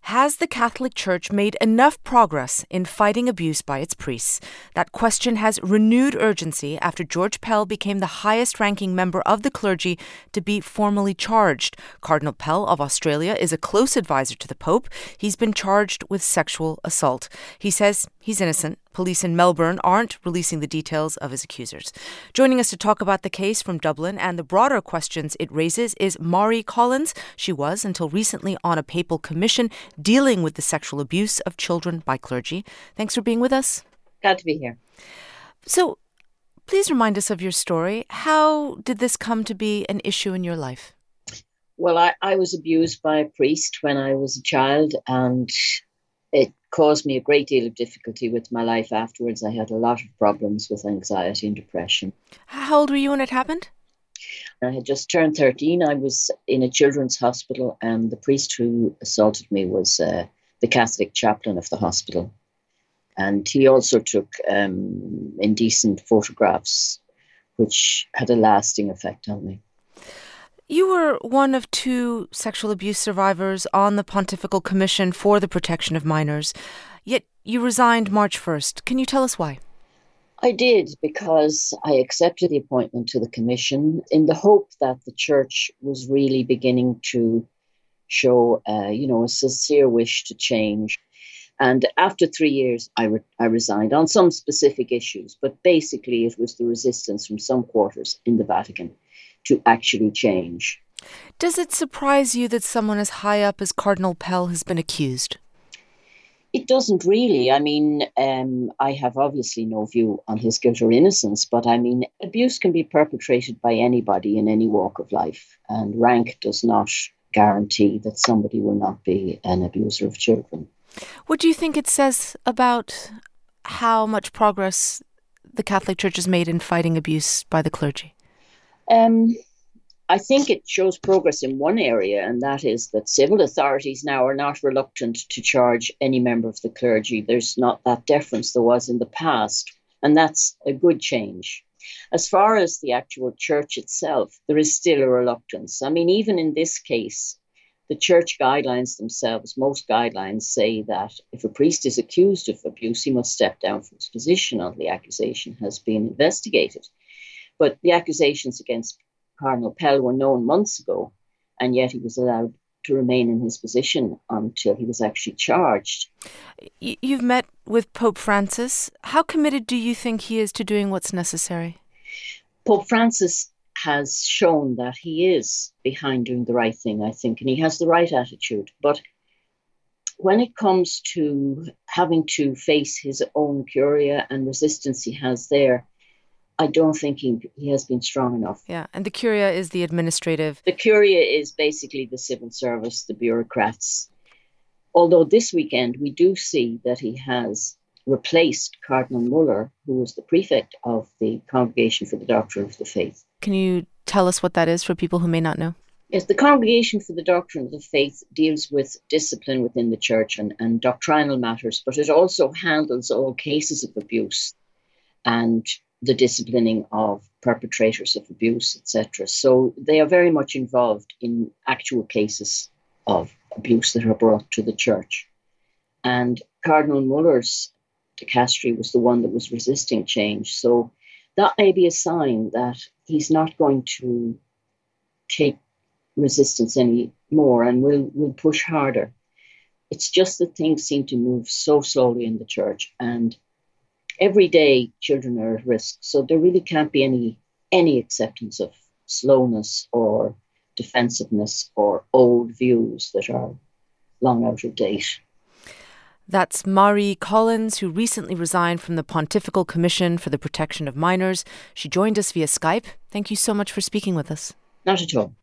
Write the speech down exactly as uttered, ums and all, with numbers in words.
Has the Catholic Church made enough progress in fighting abuse by its priests? That question has renewed urgency after George Pell became the highest-ranking member of the clergy to be formally charged. Cardinal Pell of Australia is a close advisor to the Pope. He's been charged with sexual assault. He says he's innocent. Police in Melbourne aren't releasing the details of his accusers. Joining us to talk about the case from Dublin and the broader questions it raises is Mari Collins. She was, until recently, on a papal commission dealing with the sexual abuse of children by clergy. Thanks for being with us. Glad to be here. So, please remind us of your story. How did this come to be an issue in your life? Well, I, I was abused by a priest when I was a child, and it caused me a great deal of difficulty with my life afterwards. I had a lot of problems with anxiety and depression. How old were you when it happened? I had just turned thirteen. I was in a children's hospital, and the priest who assaulted me was uh, the Catholic chaplain of the hospital. And he also took um, indecent photographs, which had a lasting effect on me. You were one of two sexual abuse survivors on the Pontifical Commission for the Protection of Minors, yet you resigned March first. Can you tell us why? I did, because I accepted the appointment to the commission in the hope that the church was really beginning to show, uh, you know, a sincere wish to change. And after three years, I, re- I resigned on some specific issues, but basically it was the resistance from some quarters in the Vatican to actually change. Does it surprise you that someone as high up as Cardinal Pell has been accused? It doesn't really. I mean, um, I have obviously no view on his guilt or innocence, but I mean, abuse can be perpetrated by anybody in any walk of life, and rank does not guarantee that somebody will not be an abuser of children. What do you think it says about how much progress the Catholic Church has made in fighting abuse by the clergy? Um, I think it shows progress in one area, and that is that civil authorities now are not reluctant to charge any member of the clergy. There's not that deference there was in the past, and that's a good change. As far as the actual church itself, there is still a reluctance. I mean, even in this case, the church guidelines themselves, most guidelines say that if a priest is accused of abuse, he must step down from his position until the accusation has been investigated. But the accusations against Cardinal Pell were known months ago, and yet he was allowed to remain in his position until he was actually charged. You've met with Pope Francis. How committed do you think he is to doing what's necessary? Pope Francis has shown that he is behind doing the right thing, I think, and he has the right attitude. But when it comes to having to face his own curia and resistance he has there, I don't think he, he has been strong enough. Yeah, and the Curia is the administrative... The Curia is basically the civil service, the bureaucrats. Although this weekend we do see that he has replaced Cardinal Muller, who was the prefect of the Congregation for the Doctrine of the Faith. Can you tell us what that is for people who may not know? Yes, the Congregation for the Doctrine of the Faith deals with discipline within the church and, and doctrinal matters, but it also handles all cases of abuse and the disciplining of perpetrators of abuse, et cetera. So they are very much involved in actual cases of abuse that are brought to the church. And Cardinal Muller's dicastery was the one that was resisting change. So that may be a sign that he's not going to take resistance anymore and will will push harder. It's just that things seem to move so slowly in the church, and every day children are at risk. So there really can't be any any acceptance of slowness or defensiveness or old views that are long out of date. That's Mari Collins, who recently resigned from the Pontifical Commission for the Protection of Minors. She joined us via Skype. Thank you so much for speaking with us. Not at all.